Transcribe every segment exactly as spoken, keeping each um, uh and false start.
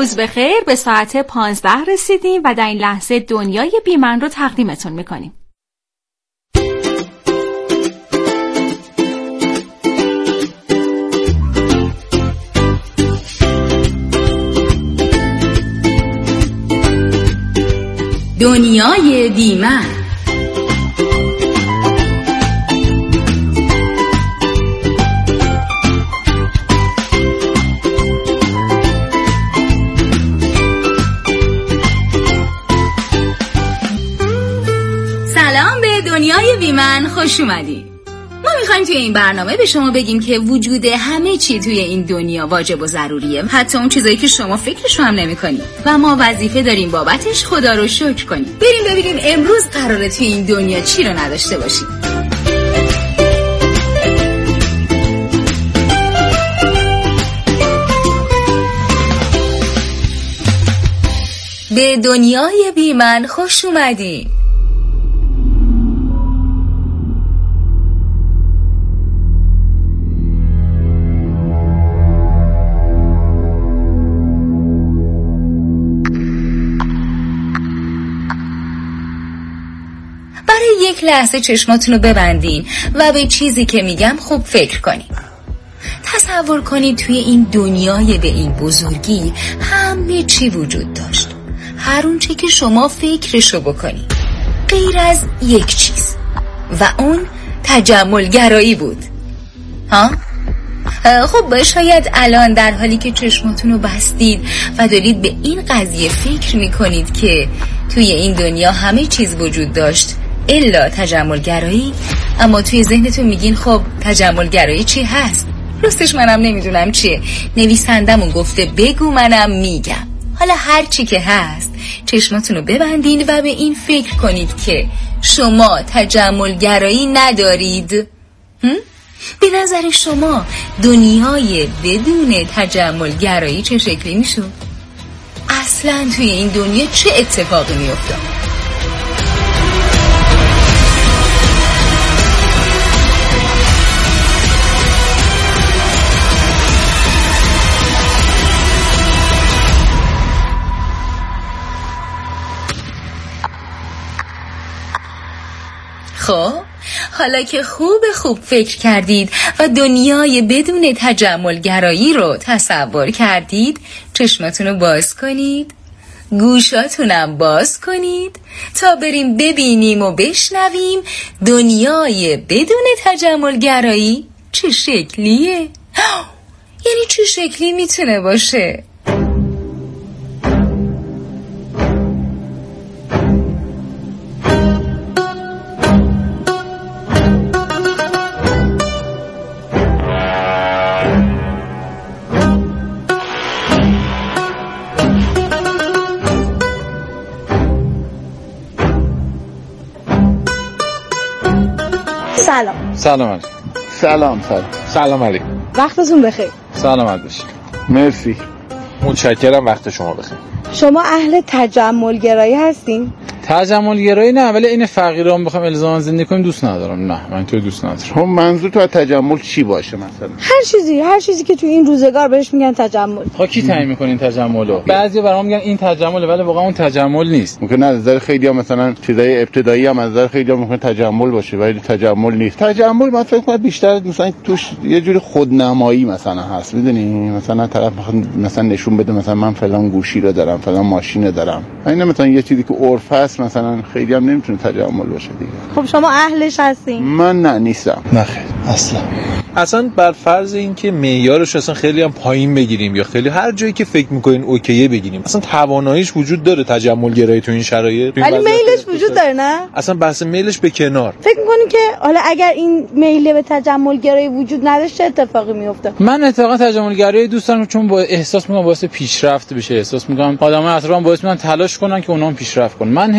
روز بخیر، به ساعت پانزده رسیدیم و در این لحظه دنیای بی من رو تقدیمتون میکنیم. دنیای بی من. سلام، به دنیای بی من خوش اومدید. ما میخوایم توی این برنامه به شما بگیم که وجود همه چی توی این دنیا واجب و ضروریه، حتی اون چیزایی که شما فکرش هم نمی‌کنید و ما وظیفه داریم بابتش خدا رو شکر کنیم. بریم ببینیم امروز قراره توی این دنیا چی رو نداشته باشیم. به دنیای بی من خوش اومدید. یک لحظه چشماتونو ببندین و به چیزی که میگم خوب فکر کنین. تصور کنید توی این دنیای به این بزرگی همه چی وجود داشت، هر اون چی که شما فکرشو بکنید، غیر از یک چیز و اون تجمل گرایی بود. ها؟ خب شاید الان در حالی که چشماتونو بستید و دارید به این قضیه فکر میکنید که توی این دنیا همه چیز وجود داشت الا تجمل گرایی، اما توی ذهنتون میگین خب تجمل گرایی چی هست؟ راستش منم نمیدونم چیه، نویسندمون گفته بگو منم میگم. حالا هر چی که هست چشماتونو ببندین و به این فکر کنید که شما تجمل گرایی ندارید. به نظر شما دنیای بدون تجمل گرایی چه شکلی میشود؟ اصلا توی این دنیا چه اتفاقی میافتاد؟ خب حالا که خوب خوب فکر کردید و دنیای بدون تجمل گرایی رو تصور کردید، چشماتونو باز کنید، گوشاتونم باز کنید تا بریم ببینیم و بشنویم دنیای بدون تجمل گرایی چه شکلیه. یعنی چه شکلی میتونه باشه؟ سلام. سلام علیکم. سلام سلام. سلام علیکم. وقتتون بخیر. سلامت باشید. مرسی. متشکرم، وقت شما بخیر. شما اهل تجمل گرایی هستین؟ تجمل گرایی نه، ولی این فقیران بخوام الزاما زندگی کنیم دوست ندارم. نه من تو دوست ندارم. خب منظور تو از تجمل چی باشه مثلا؟ هر چیزی، هر چیزی که تو این روزگار بهش میگن تجمل. خب کی تعیین میکنه این تجملو؟ بعضیا برام میگن این تجمله ولی واقعا اون تجمل نیست. ممکنه از نظر خیلی‌ها مثلا چیزای ابتدایی هم از نظر خیلی‌ها ممکنه تجمل باشه ولی تجمل نیست. تجمل من فکر کنم بیشتر مثلا توش یه جوری خودنمایی مثلا هست، میدونی؟ مثلا طرف مثلا نشون بده مثلا من فلان گوشی رو دارم، فلان ماشین رو دارم. اینا مثلا یه چیزی که عرف هست مثلا خیلی هم نمیتونه تجمل باشه دیگه. خب شما اهلش هستین؟ من نه نیستم. نه خیر اصلا. اصلا بر فرض این که معیارش اصلا خیلی هم پایین بگیریم یا خیلی هر جایی که فکر میکنین اوکیه بگیریم، اصلا تواناییش وجود داره تجمل گرایی تو این شرایط؟ ولی میلش وجود داره نه؟ اصلا بحث میلش به کنار. فکر میکنین که حالا اگر این میل به تجمل گرایی وجود نداشت چه اتفاقی میفته؟ من اتفاقا تجمل گرایی دوست دارم چون با احساس میکنم واسه پیشرفت بشه، احساس میکنم آدمای اطرافم باعث میشن تلاش کنن که اونام پیشرفت کنن. من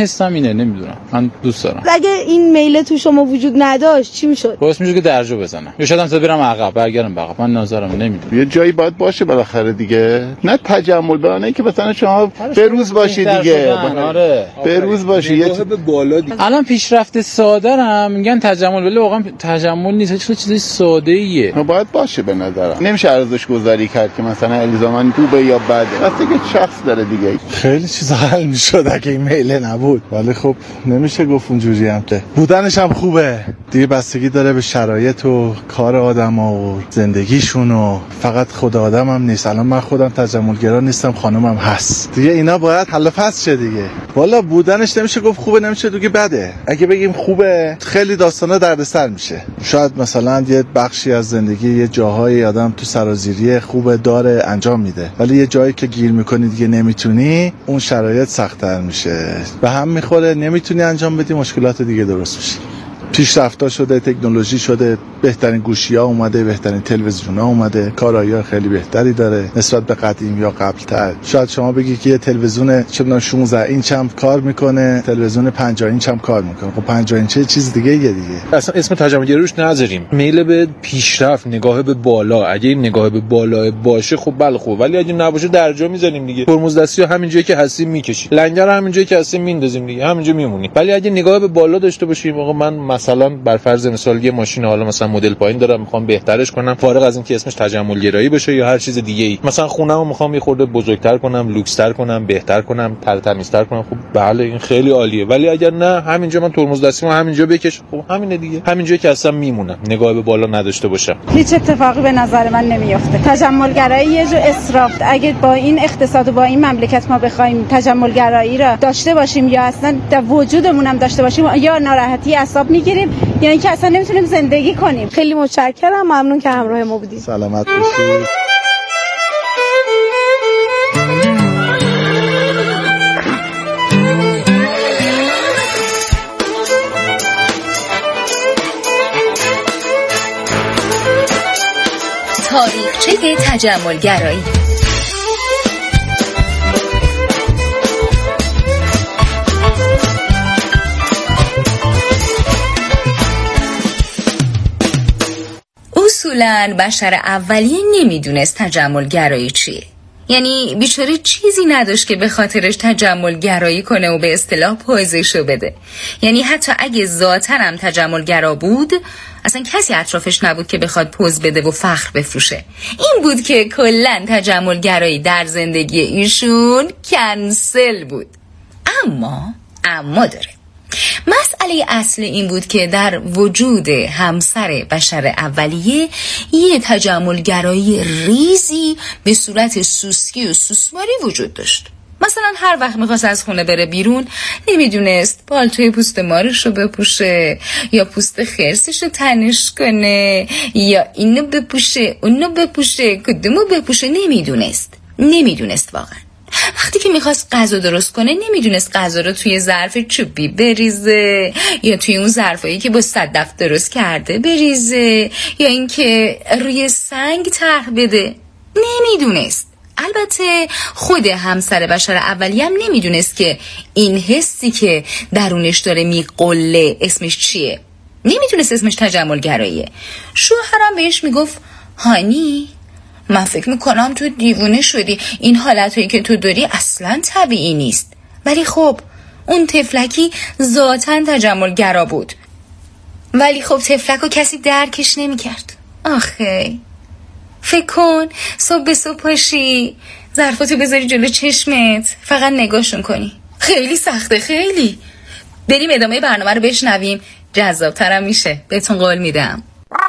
حسم اینه، نمیدونم، من دوست دارم. اگه این میل تو شما وجود نداشت چی میشد؟ باعث میشه که درجا بزنم یا شاید هم تا برم عقب برگردم عقب. من نظرم نمیدونم. یه جایی باید باشه بالاخره دیگه، نه تجمل برانه که مثلا شما به روز باشی دیگه. آره به روز باشی یه به بالا دیگه. الان پیشرفت ساده‌ام میگن تجمل، ولی واقعا تجمل نیست، چه چیزی ساده ایه. باید باشه به نظرم. نمیشه ارزش گذاری کرد که مثلا الزاما خوبه یا بده، واسه که شخص داره دیگه. خیلی چیزا حل میشد اگه این میل نبود، ولی خب نمیشه گفت اونجوری هم که بودنش هم خوبه دیگه. بستگی داره به شرایط و کار آدم‌ها و زندگیشون و فقط خود آدم هم نیست. الان من خودم تجملگرا نیستم، خانومم هست دیگه، اینا باید حل و فصل شه دیگه. والا بودنش نمیشه گفت خوبه، نمیشه دیگه بده. اگه بگیم خوبه خیلی داستانا دردسر میشه. شاید مثلا یه بخشی از زندگی یه جاهای آدم تو سرازیری خوبه داره انجام میده، ولی یه جایی که گیر میکنی دیگه نمیتونی، اون شرایط سخت‌تر میشه، به هم میخوره، نمیتونی انجام بدی، مشکلات دیگه درست میشه. پیشرفت‌ها شده، تکنولوژی شده، بهترین گوشی‌ها اومده، بهترین تلویزیون‌ها اومده، کارایی خیلی بهتری داره نسبت به قدیم یا قبل‌تر. شاید شما بگی که یه تلویزیون چه می‌دونم شانزده اینچ هم کار میکنه، تلویزیون پنجاه اینچ هم کار میکنه. خب پنجاه اینچ یه چیز دیگه یه دیگه. اصلا اسم تجملگرایی روش نذاریم. میل به پیشرفت، نگاه به بالا. اگه این نگاه به بالا باشه خب بله خوب، ولی اگه نباشه درجا میزنیم دیگه. ترمز دستی همین جایی که هستیم میکشیم، لنگر همین جایی که هستیم میندازیم دیگه، همینجا میمونیم. ولی اگه نگاه به بالا داشته باشیم، آقا من مثلا بر فرض مثال یه ماشین حالا مثلا مدل پایین دارم میخوام بهترش کنم، فارغ از اینکه اسمش تجملگرایی باشه یا هر چیز دیگه ای، مثلا خونه‌مو میخوام یه خورده بزرگتر کنم، لوکس‌تر کنم، بهتر کنم، ترتمیزتر کنم، خب بله این خیلی عالیه. ولی اگر نه همینجا من ترمز دستیمو همینجا بکش، خب همینه دیگه، همینجا که اصلا میمونم، نگاه به بالا نداشته باشم. هیچ اتفاقی به نظر من نمیافته. تجملگرایی یه جور اسراف. اگه با این اقتصاد و با این مملکت ما بخوایم تجملگرایی را داشته باشیم یا اصلا در وجودمون هم داشته باشیم، یا ناراحتی اعصاب میگیریم یا اینکه اصلا نمیتونیم زندگی کنیم. خیلی متشکرم، ممنون که همراه ما بودید. سلامت باشید. تاریخچه تجملگرایی. اصولاً بشر اولیه نمیدونست تجملگرایی چیه. یعنی بیچاره چیزی نداشت که به خاطرش تجملگرایی کنه و به اصطلاح پوزشو بده. یعنی حتی اگه ذاتاً هم تجملگرا بود، اصلا کسی اطرافش نبود که بخواد پوز بده و فخر بفروشه. این بود که کلاً تجملگرایی در زندگی ایشون کنسل بود. اما اما داره. مسئله اصلی این بود که در وجود همسر بشر اولیه یه تجملگرایی ریزی به صورت سوسکی و سوسماری وجود داشت. مثلا هر وقت میخواست از خونه بره بیرون، نمیدونست پالتوی پوست مارش رو بپوشه یا پوست خرسش رو تنش کنه یا اینو بپوشه اونو بپوشه کدومو بپوشه، نمیدونست نمیدونست واقعا. وقتی که میخواست غذا درست کنه نمیدونست غذا رو توی ظرف چوبی بریزه یا توی اون ظرفایی که با صدف درست کرده بریزه یا اینکه روی سنگ طرح بده، نمیدونست. البته خود همسر بشر اولیه هم نمیدونست که این حسی که درونش داره میقله اسمش چیه. نمیدونست اسمش تجملگراییه. شوهرم بهش میگفت هانی من فکر میکنم تو دیوونه شدی، این حالتهایی که تو داری اصلا طبیعی نیست. ولی خب اون تفلکی ذاتاً تجملگرا بود، ولی خب تفلکو کسی درکش نمیکرد. آخه فکر کن صبح به صبح پاشی ظرفاتو بذاری جلو چشمت فقط نگاهشون کنی. خیلی سخته، خیلی. بریم ادامه برنامه رو بشنویم، جذاب‌ترم میشه، بهتون قول میدم.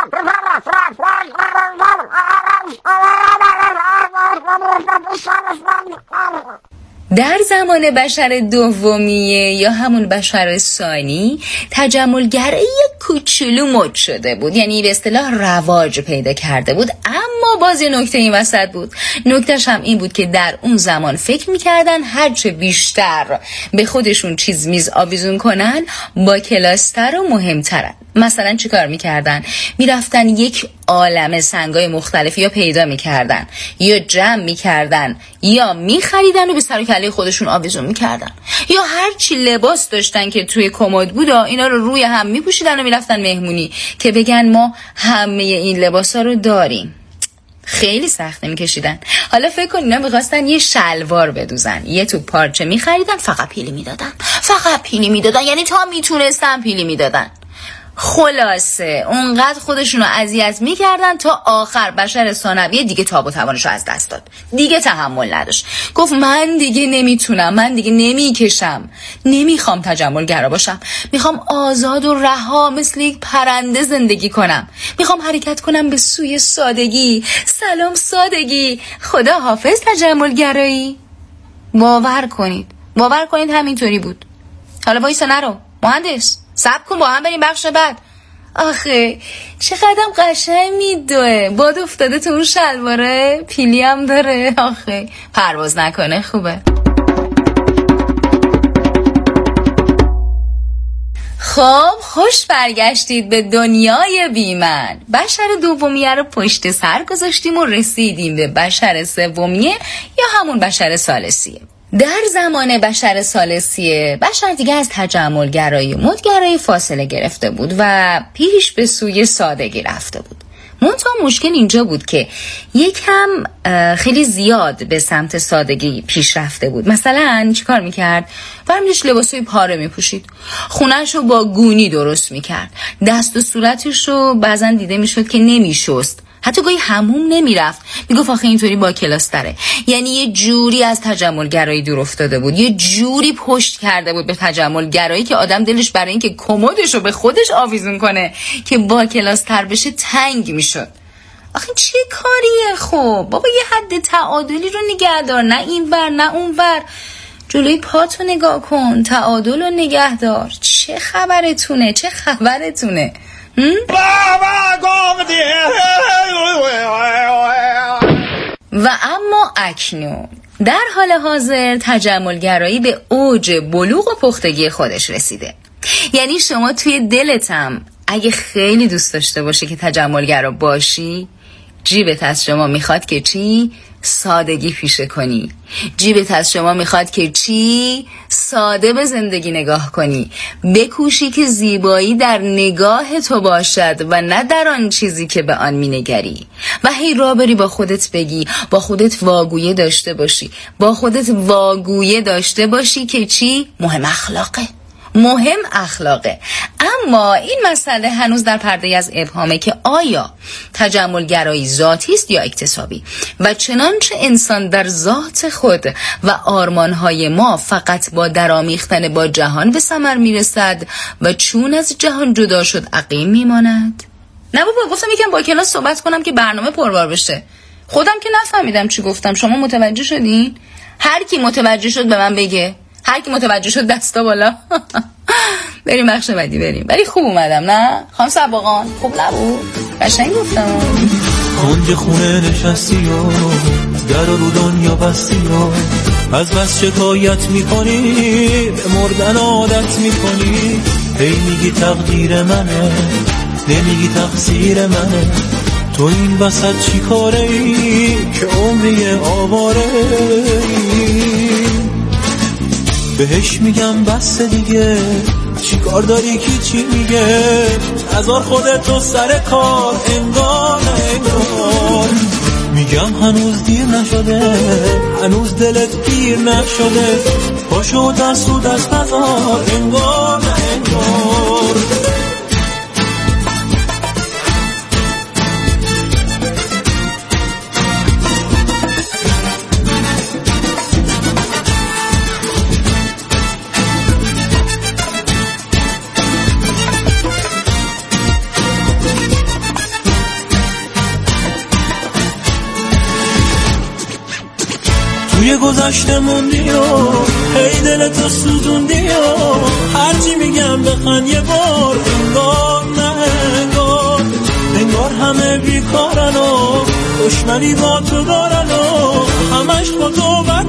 در زمان بشر دومیه یا همون بشر ثانی تجملگرایی کوچولو مد شده بود، یعنی به اصطلاح رواج پیدا کرده بود. اما باز یه نکته این وسط بود. نکتهش هم این بود که در اون زمان فکر میکردن هرچه بیشتر به خودشون چیز میز آویزون کنن با کلاستر و مهمترن. مثلا چی کار میکردن؟ میرفتن یک عالمه سنگای مختلفی یا پیدا میکردن یا جمع میکردن یا میخریدن و به سر و کله خودشون آویزون میکردن، یا هر چی لباس داشتن که توی کمد بود اینا رو روی هم میپوشیدن و میرفتن مهمونی که بگن ما همه این لباسا رو داریم. خیلی سخته میکشیدن. حالا فکر کن اینا میخواستن یه شلوار بدوزن، یه تو پارچه میخریدن، فقط پیلی میدادن، فقط پیلی میدادن، یعنی تا میتونستن پیلی میدادن. خلاصه اونقدر خودشونو اذیت میکردن تا آخر بشر ثانوی دیگه تاب و توانشو از دست داد، دیگه تحمل نداشت، گفت من دیگه نمیتونم، من دیگه نمیکشم، نمیخوام تجملگرا باشم، میخوام آزاد و رها مثل یک پرنده زندگی کنم، میخوام حرکت کنم به سوی سادگی. سلام سادگی، خدا حافظ تجملگرایی. باور کنید باور کنید همینطوری بود. حالا وایسا نرو مهندس، صبر کن با هم بریم بخش بعد. آخه چقدرم قشنگ میدوه، باد افتاده تو اون شلواره، پیلی هم داره، آخه پرواز نکنه خوبه. خب خوش برگشتید به دنیای بیمن. بشر دومیه رو پشت سر گذاشتیم و رسیدیم به بشر سومیه یا همون بشر ثالثیه. در زمان بشر ثالثیه بشر دیگه از تجملگرایی و مدگرایی فاصله گرفته بود و پیش به سوی سادگی رفته بود. منتها مشکل اینجا بود که یکم خیلی زیاد به سمت سادگی پیش رفته بود. مثلا چی کار میکرد؟ برمیدش لباسوی پاره میپوشید، خونهشو با گونی درست میکرد، دست و صورتشو بعضا دیده میشد که نمیشست، حتی گاهی حموم نمیرفت، میگفت آخه اینطوری با کلاس تره. یعنی یه جوری از تجملگرایی دور افتاده بود، یه جوری پشت کرده بود به تجملگرایی که آدم دلش برای این که کمدشو به خودش آویزون کنه که با کلاس تر بشه تنگ میشد. آخه چه کاریه؟ خب بابا یه حد تعادلی رو نگه دار، نه این ور نه اون ور، جلوی پاتو نگاه کن، تعادل رو نگه دار. چه خبرتونه چه خبرتونه و اما اکنون در حال حاضر تجملگرایی به اوج بلوغ و پختگی خودش رسیده. یعنی شما توی دلتم اگه خیلی دوست داشته باشه که تجملگرا باشی، جیبت از شما میخواد که چی؟ سادگی پیشه کنی. جیبت از شما میخواد که چی؟ ساده به زندگی نگاه کنی. بکوشی که زیبایی در نگاه تو باشد و نه در آن چیزی که به آن مینگری. و هی را بری با خودت بگی، با خودت واگویه داشته باشی، با خودت واگویه داشته باشی که چی؟ مهم اخلاقه، مهم اخلاقه. اما این مسئله هنوز در پرده از ابهامه که آیا تجملگرایی ذاتی است یا اکتسابی، و چنانچه انسان در ذات خود و آرمانهای ما فقط با درامیختن با جهان به ثمر میرسد و چون از جهان جدا شد عقیم میماند. نه بابا، گفتم یکم با کلاس صحبت کنم که برنامه پربار بشه. خودم که نفهمیدم چی گفتم، شما متوجه شدین؟ هر کی متوجه شد به من بگه، هر کی متوجه شد دستا بالا. بریم بخش بعدی بریم. ولی خوب اومدم نه خانم سباقان؟ خوب نبود؟ قشنگ گفتم. کنج خونه نشستی و در رو دنیا بستی و از بس شکایت میکنی، به مردن عادت میکنی، هی میگی تقدیر منه، نمیگی تقصیر منه، تو این وسط چی کاره ای که عمری آواره ای؟ بهش میگم بس دیگه، چی کار داری کی چی میگه، هزار خودتو سر کار، انگار نه انگار. میگم هنوز دیر نشده، هنوز دلت پیر نشده، پاشو دست و دست نزار، انگار نه انگار. توی گذشته موندی و هی دلتو سوزوندی و هرچی میگم بخن یه بار، انگار نه انگار، انگار همه بیکارن و دشمنی با تو دارن و همش با تو بد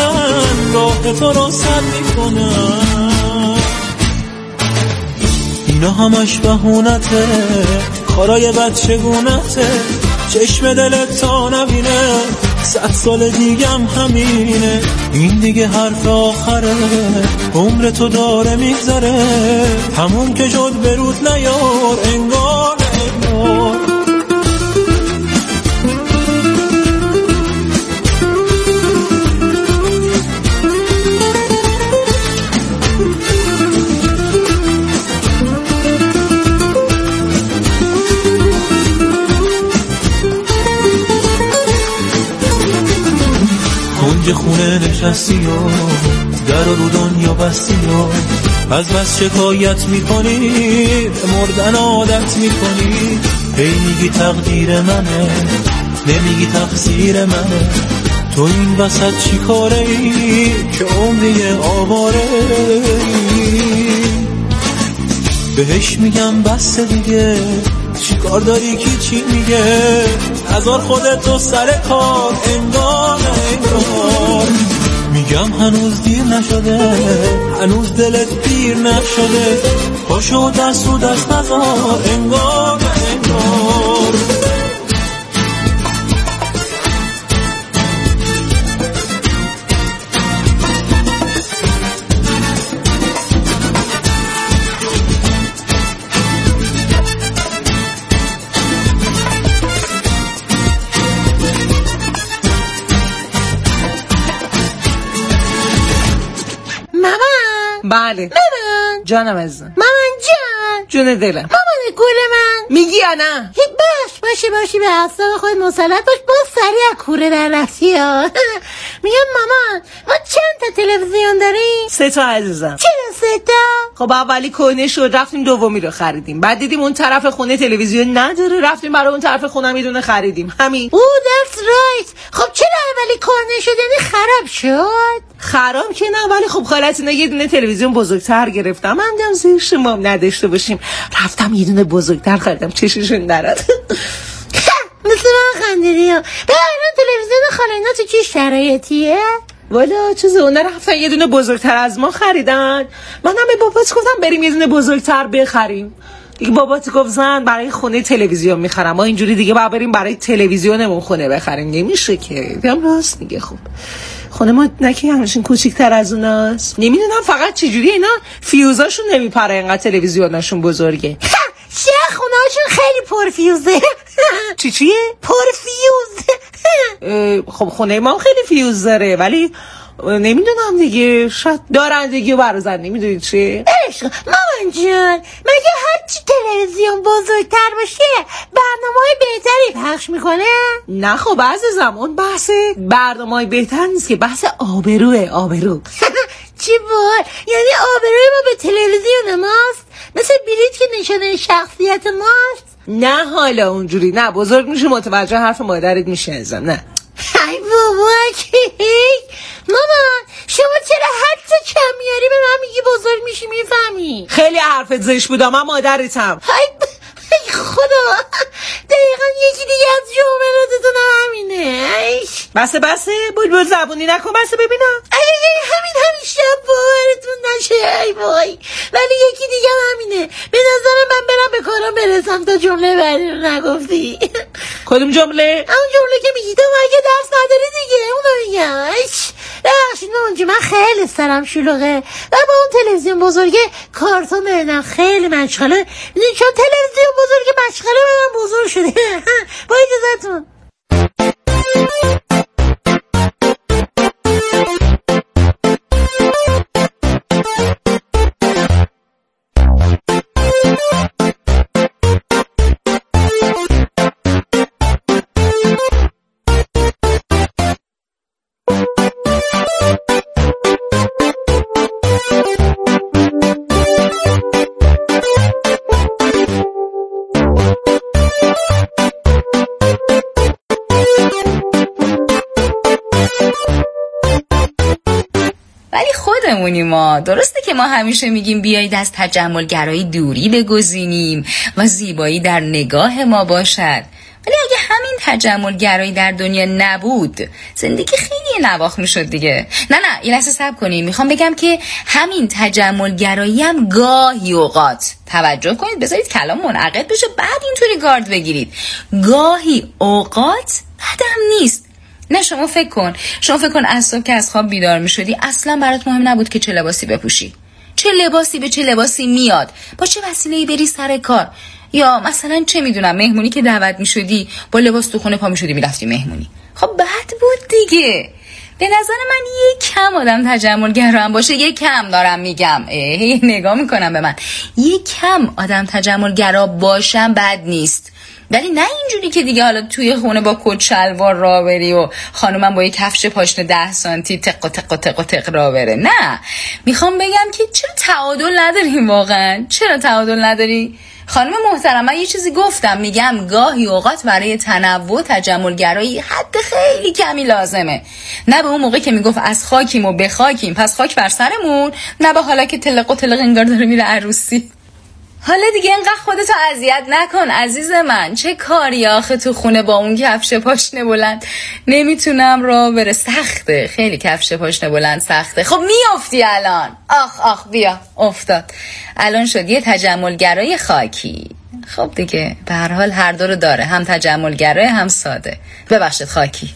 میکنن، راه تو رو سد میکنن. اینا همش بهونته، کارای بد چگونته، چشم دلت تا نبینه، صد سال دیگم همینه، این دیگه حرف آخره، عمر تو داره میگذره، همون که شد برود نیار انگار انگار. کنج خونه نشستی و در رو دنیا بستی و از بس شکایت میکنی، مردن عادت میکنی، هی میگی تقدیر منه، نمیگی تقصیر منه، تو این وسط چی کاره ای که عمری آواره ای؟ بهش میگم بس دیگه، چی کار داری که چی میگه، هزار خودتو سر کار انگار انگار. میگم هنوز دیر نشده، هنوز دلت پیر نشده، پاشو دست رو دست نزار انگار انگار. بله مامان جانم عزیزم. مامان جان جون دلم. مامان گل من میگی یا نه؟ باش باشی باشی به اعصاب خود مسلط باش، باز سریع کوره در رفتی ها. میگم مامان ما چند تا تلویزیون داریم؟ سه تا عزیزم. چرا سه تا؟ خب اولی کهنه شد، رفتیم دومی رو خریدیم، بعد دیدیم اون طرف خونه تلویزیون نداره، رفتیم برای اون طرف خونه یه دونه خریدیم، همین. او that's right. خب چرا اولی کهنه شد یعنی خراب شد؟ خراب که نه، ولی خب خالت اینا یه دونه تلویزیون بزرگتر گرفتم، من دیدم زیر شما نداشته باشیم، رفتم یه دونه بزرگتر خریدم، چششون درات. مثل من خندیدی ها. به الان تلویزیون خاله اینا تو چه شرایطیه؟ والا چیزه، اونا رفتن یه دونه بزرگتر از ما خریدن، منم به بابات گفتم بریم یه دونه بزرگتر بخریم. دیگه بابات گفت زن برای خونه تلویزیون میخرم، ما اینجوری دیگه باید بریم برای تلویزیونمون خونه بخریم، نمیشه که. دیدم راست میگه. خب خونه ما نکی همشون کوچیک‌تر از اوناست، نمیدونم فقط چجوری اینا فیوزاشون نمیپره اینقدر تلویزیوناشون بزرگه. چه خونهاشون خیلی پرفیوزه. چی چیه؟ پرفیوز. خب خونه ما خیلی فیوز داره، ولی نمیدونم دیگه، شاید دارندگی و برازن، نمیدونی چیه؟ برش کن مامان جان، مگه هرچی تلویزیون بزرگتر باشه برنامه‌های بهتری پخش میکنه؟ نه خب عزیزم، اون بحث برنامه‌های بهتر نیست که، بحث آبروه. آبرو. چی بار؟ یعنی آبروی ما به تلویزیون ماست؟ مثل بلیط که نشانه شخصیت ماست؟ نه حالا اونجوری نه، بزرگ میشه متوجه حرف مادرت میشه ازم. نه ای بابا که مامان شما چرا حتی کم میاری به من میگی بزرگ میشی میفهمی؟ خیلی حرفت زشت بودم، من مادرتم. ای ای خدا، دقیقا یکی دیگه از جملاتتون همینه. بسه بسه بلبل زبونی نکن، بسه ببینم. ای ای همین همین شب باورتون نشه. ای وای، ولی یکی دیگه همینه. به نظرم من برم به کارم برسم تا جمله بعدی رو نگفتی. کدوم جمله؟ اون جمله که میگی تو مگه درس نداری دیگه، اونو میگم. ببخشید اونجا من خیلی سرم شلوغه و با اون تلویزیون بزرگه کارتون ببینم خیلی مشغله، چون تلویزیون بزرگه مشغله من بزرگ شده. با اجازهتون. ما درسته که ما همیشه میگیم بیایید از تجملگرایی دوری بگزینیم و زیبایی در نگاه ما باشد، ولی اگه همین تجملگرایی در دنیا نبود زندگی خیلی نواخت میشد دیگه. نه نه یه لحظه صبر کنید، میخوام بگم که همین تجملگرایی هم گاهی اوقات، توجه کنید بذارید کلام منعقد بشه بعد اینطوری گارد بگیرید، گاهی اوقات بدم نیست. نه شما فکر کن شما فکر کن از صبح که از خواب بیدار میشدی اصلا برات مهم نبود که چه لباسی بپوشی، چه لباسی به چه لباسی میاد، با چه وسیله‌ای بری سر کار، یا مثلا چه میدونم مهمونی که دعوت میشدی با لباس تو خونه پا میشدی میرفتی مهمونی. خب بد بود دیگه. به نظر من یک کم آدم تجملگرا هم باشه، یک کم دارم میگم، ای نگاه میکنم به من، یک کم آدم تجملگرا باشم بد نیست، ولی نه اینجوری که دیگه حالا توی خونه با کت شلوار راه بری و خانومم با یه کفش پاشنه ده سانتی تق و تق و تق و تق راه بره. نه میخوام بگم که چرا تعادل نداریم واقعا؟ چرا تعادل نداری؟ خانم محترم من یه چیزی گفتم، میگم گاهی اوقات برای تنوع تجملگرایی حد خیلی کمی لازمه. نه به اون موقع که میگفت از خاکیم و به خاکیم پس خاک بر سرمون، نه به حالا که تلق و تلق انگار داره میره عروسی. حالا دیگه اینقدر خودتو اذیت نکن عزیز من، چه کاری آخه تو خونه با اون کفش پاشنه بلند نمیتونم راه بره، سخته، خیلی کفش پاشنه بلند سخته. خب میافتی الان، آخ آخ بیا افتاد، الان شد یه تجملگرای خاکی. خب دیگه به هر حال هر دو رو داره، هم تجملگرای هم ساده. ببخشید خاکی.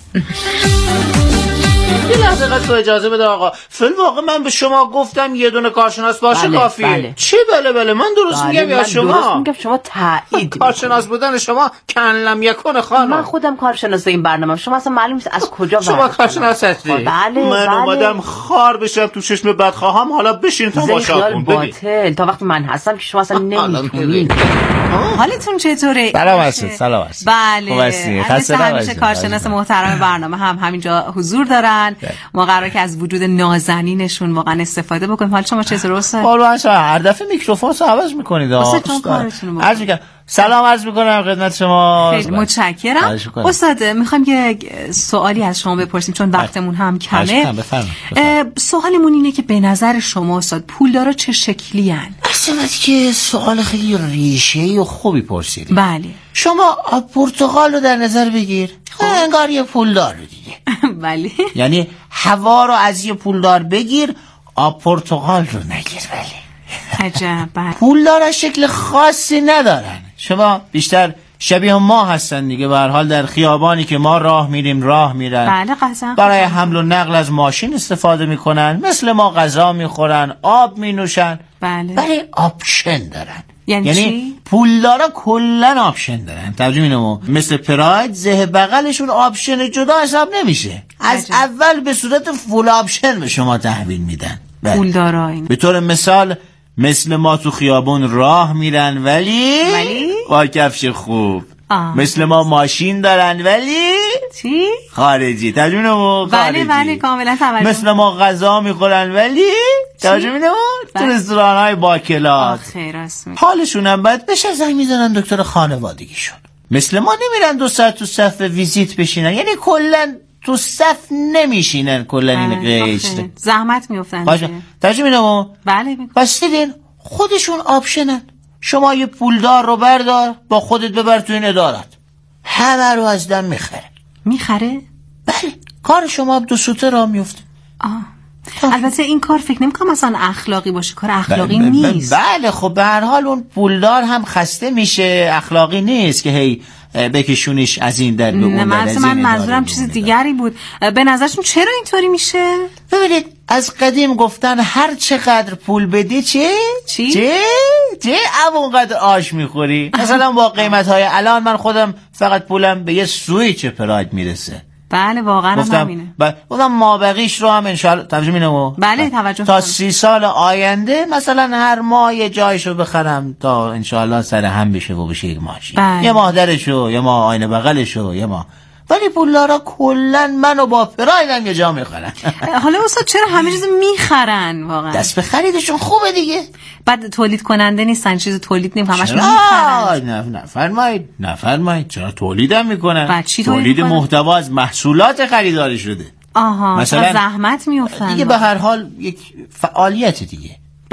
یه لحظه قد تو اجازه بده آقا، فیلم واقع من به شما گفتم یه دونه کارشناس باشه بله، کافیه بله. چی بله بله من درست بله، میگم یا شما درست میگم شما تایید کارشناس بودن شما کنلم یکون خانم. من خودم کارشناس این برنامه، شما اصلا معلوم نیست از کجا شما کارشناس هستی. بله من بله. اومدم خار بشم تو چشم بدخواهم، حالا بشین تا باشاکون باطل تا وقتی من هستم که شما اصلا نمیتونید. حالتون چطوره؟ سلام هستید سلام هستید. بله مثل همیشه کارشناس محترم برنامه هم همینجا حضور دارن. ما قراره که از وجود نازنینشون واقعا استفاده بکنیم. حال شما چطور استاد؟ قربان شما، هر دفعه میکروفون رو عوض میکنید. استاد کارتون عرض میکنم سلام عرض میکنم خدمت شما. خیلی متشکرم استاد. میخوایم یه سوالی از شما بپرسیم چون وقتمون هم کمه. سوالمون اینه که به نظر شما استاد پولدارا چه شکلی ان؟ اصلا که سوال خیلی ریشه‌ای و خوبی پرسیدید. بله شما پرتغال رو در نظر بگیر، انگار یه پولدار رو دیگه. بله یعنی هوا رو از یه پولدار بگیر، آب پرتغال رو نگیر. بله عجب. بله پولدار شکل خاصی ندارن، شما بیشتر شبیه ما هستن دیگه. به هر حال در خیابانی که ما راه میریم راه میرن. بله قطعا. برای حمل و نقل از ماشین استفاده میکنن، مثل ما غذا میخورن، آب مینوشن. بله برای آپشن دارن. یعنی, یعنی پولدارا کلن آپشن دارن. توجه اینو مثل پراید زه بغلشون آپشن جدا حساب نمیشه، از عجب. اول به صورت فول آپشن به شما تحویل میدن. پولدارا این به طور مثال مثل ما تو خیابون راه میرن ولی ولی با کفش خوب. آه. مثل ما ماشین دارن ولی چی؟ خارجی. ترجمه نمو خارجی. بله بله کاملا توجه. مثل ما غذا میخورن ولی ترجمه نمو تو رستوران‌های با کلاس. حالشون هم بد بشه زنگ میزنن دکتر خانوادگیشون. مثل ما نمیرن دو ساعت تو صف ویزیت بشینن، یعنی کلا تو صف نمیشینن، کلا این قیچ زحمت میافتن. باشه ترجمه نمو. بله بس دیدین خودشون آپشنن. شما یه پولدار رو بردار با خودت ببر تو این ادارات، همه رو از دم میخره. میخره؟ بله کار شما دو سوته را میفته. آه البته این کار فکر نمی‌کنم مثلا اخلاقی باشه، کار اخلاقی ب... ب... نیست. بله خب به هر حال اون پولدار هم خسته میشه، اخلاقی نیست که هی بکشونیش از این در به اون در. نه من منظورم چیز دیگری بود. به نظرشون چرا اینطوری میشه؟ ببینید از قدیم گفتن هر چقدر پول بدی چه؟ چی؟ چه؟ چه؟ همونقدر آش میخوری. مثلا با قیمت‌های الان من خودم فقط پولم به یه سویچ پراید میرسه. بله واقعا همینه. گفتم ما بقیش رو هم انشالله توجه مینمو. بله توجه. تا سی سال آینده مثلا هر ماه یه جایشو بخرم تا انشالله سر هم بشه و بشه یک ماشین. بله. یه ماه درشو، یه ماه آینه بغلشو، یه ماه. ولی پولدارا کلن منو با پرایدم یه جا میخرن. حالا استاد چرا همه چیزو میخرن واقعا؟ دست به خریدشون خوبه دیگه. بعد تولید کننده نیستن، چیزو تولید نمیکنن، همش میخرن. نه نه فرمایید نه فرمایید چرا تولیدم میکنن؟ بعد چی تولید محتوا از محصولات خریداری شده. آها مثلا زحمت میافتن دیگه. به هر حال یک فعالیت دیگه. بله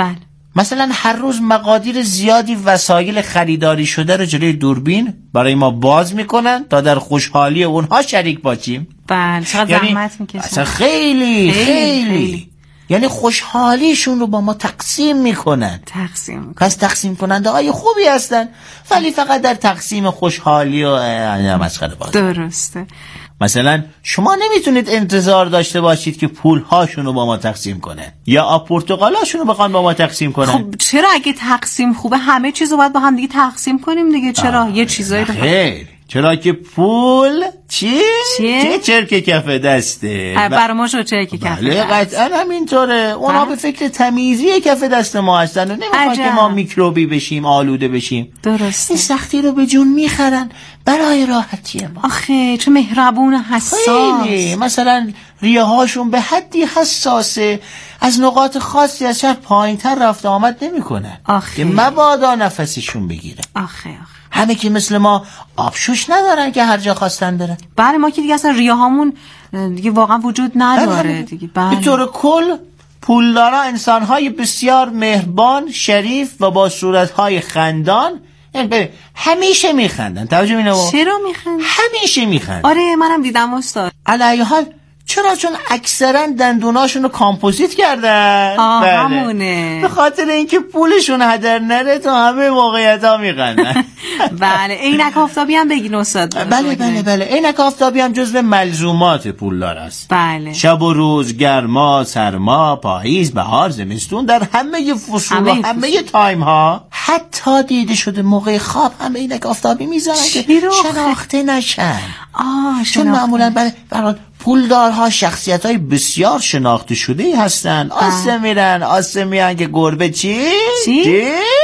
مثلا هر روز مقادیر زیادی وسایل خریداری شده رو جلوی دوربین برای ما باز میکنن تا در خوشحالی اونها شریک باشیم. بله چقدر یعنی زحمت میکشن. اصلا خیلی خیلی, خیلی. خیلی. یعنی خوشحالیشون رو با ما تقسیم میکنن. تقسیم میکنن. پس تقسیم کننده های خوبی هستن، ولی فقط در تقسیم خوشحالی و مسخره باز. درسته. مثلا شما نمیتونید انتظار داشته باشید که پول هاشون رو با ما تقسیم کنن یا آب پرتقالاشون رو بخوان با ما تقسیم کنن. خب چرا اگه تقسیم خوبه همه چیزو باید با هم دیگه تقسیم کنیم دیگه؟ چرا یه چیزایی رو خیر، چرا که پول چی؟ چیه؟ چه چرک کف دسته. برای ما شو چرک کف دسته. بله قطعا همینطوره. اونا به فکر تمیزی کف دست ما هستن و نمیخوان که ما میکروبی بشیم، آلوده بشیم. درسته. این سختی رو به جون میخرن برای راحتی ما. آخه چه مهربون حساس. خیلی. مثلا ریه هاشون به حدی حساسه، از نقاط خاصی از شهر پایین تر رفت آمد نمی کنن که مبادا نفسشون بگیره. آخه آخه همه که مثل ما آبشوش ندارن که هر جا خواستن برن. بله ما که دیگه اصلا ریه هامون دیگه واقعا وجود نداره دیگه. بله. به طور کل پولدارا انسانهای بسیار مهربان، شریف و با صورتهای خندان، یعنی همیشه میخندن. توجه می نمو؟ چرا میخندن؟ همیشه میخندن. آره منم دیدم استاد. علی حال چرا؟ چون اکثرا دندوناشون رو کامپوزیت کردن. آه بله. همونه. به خاطر اینکه پولشون هدر نره تو همه موقعیت ها میخندن. بله. عینک آفتابی هم بگین استاد. بله بله بله. عینک آفتابی هم جزو ملزومات پولدار است. بله. شب و روز، گرما، سرما، پاییز، بهار، زمستون، در همه فصول و همه تایم ها، حتی دیده شده موقع خواب هم عینک آفتابی میذارن که شناخته نشن. آه چون معمولا برای برای پولدارها شخصیت‌های بسیار شناخته شده هستن. آسه میرن آسه میان که گربه چی؟ چی؟ چی؟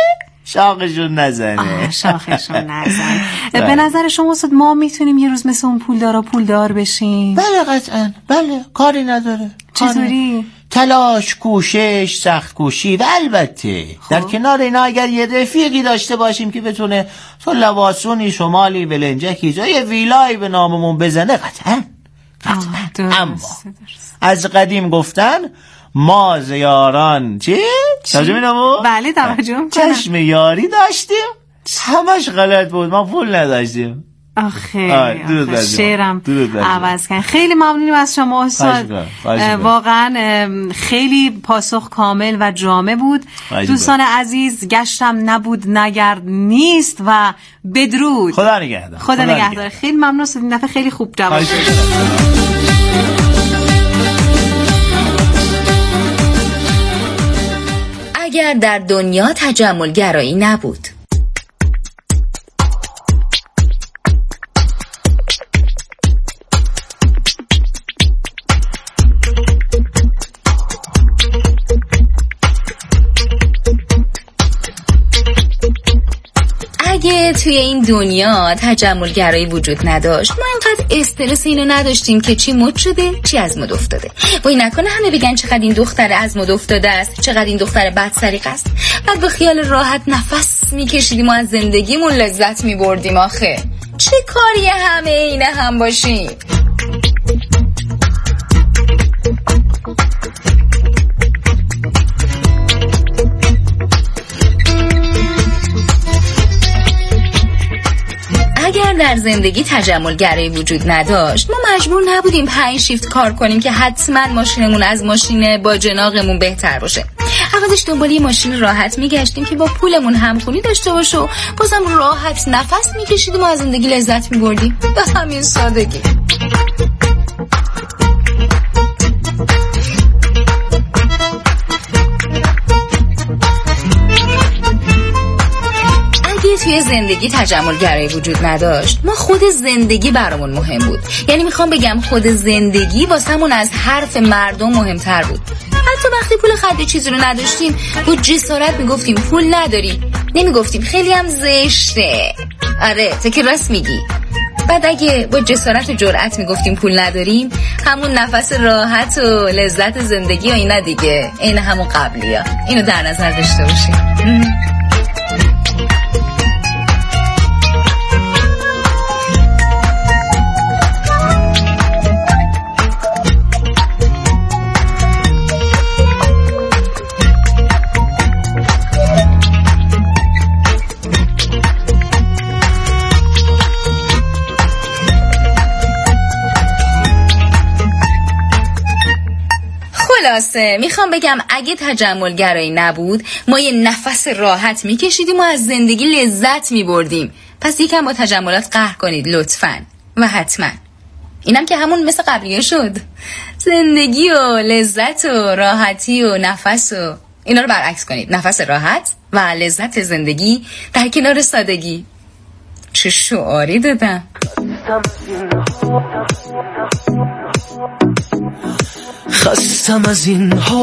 شاخشون نزنه. شاخشون نزنه. به نظر شما استاد ما میتونیم یه روز مثل اون پولدارا پولدار بشیم؟ بله قطعا. بله کاری نداره. چطوری؟ تلاش، کوشش، سخت کوشی و البته خوب. در کنار اینا اگر یه رفیقی داشته باشیم که بتونه تو لواسونی شمالی بلنجکی جای ویلایی به ناممون بزنه، قطعا قطعا. اما از قدیم گفتن ما زیاران چی؟ توجه می‌نمو؟ بله توجه می‌کنم. چشم یاری داشتیم، همش غلط بود، ما پول نداشتیم. آخه, آخه شعرم عوض کن. خیلی ممنونیم از شما استاد. واقعا خیلی پاسخ کامل و جامع بود. دوستان عزیز گشتم نبود نگرد نیست و بدرود. خدا نگهدار. خدا نگهدار. خیلی ممنون استاد، این دفعه خیلی خوب جواب دادید. اگر در دنیا تجمل گرایی نبود. اگه توی این دنیا تجمل گرایی وجود نداشت ما اینقدر استرس اینو نداشتیم که چی مد شده چی از مد افتاده. وای نکنه همه بگن چقدر این دختر از مد افتاده است، چقدر این دختر بد سریق است. بعد به خیال راحت نفس میکشیدیم و از زندگیمون لذت میبردیم. آخه چه کاری همه اینه هم باشیم؟ اگر در زندگی تجمل گرایی وجود نداشت ما مجبور نبودیم پنج شیفت کار کنیم که حتما ماشینمون از ماشین با جناقمون بهتر باشه. عوضش دنبال یه ماشین راحت میگشتیم که با پولمون همخونی داشته باشه و بازم راحت نفس میکشیدیم و از زندگی لذت میبردیم. به همین سادگی. توی زندگی تجمل گرایی وجود نداشت ما خود زندگی برامون مهم بود. یعنی میخوام بگم خود زندگی واسمون از حرف مردم مهمتر بود. حتی وقتی پول خرید چیزی رو نداشتیم با جسارت میگفتیم پول نداری، نمیگفتیم خیلی هم زشته. آره تو که راست میگی. بعد اگه با جسارت و جرأت میگفتیم پول نداریم همون نفس راحت و لذت زندگی و اینا دیگه این همون قبلیه. اینو در نظر داشته باشیم. خلاصه میخوام بگم اگه تجمل گرایی نبود ما یه نفس راحت میکشیدیم و از زندگی لذت میبردیم. پس یکم با تجملات قهر کنید لطفاً و حتما. اینم که همون مثل قبلیه شد، زندگی و لذت و راحتی و نفس و اینا رو برعکس کنید. نفس راحت و لذت زندگی در کنار سادگی. چه شعاری دادم. خستم از این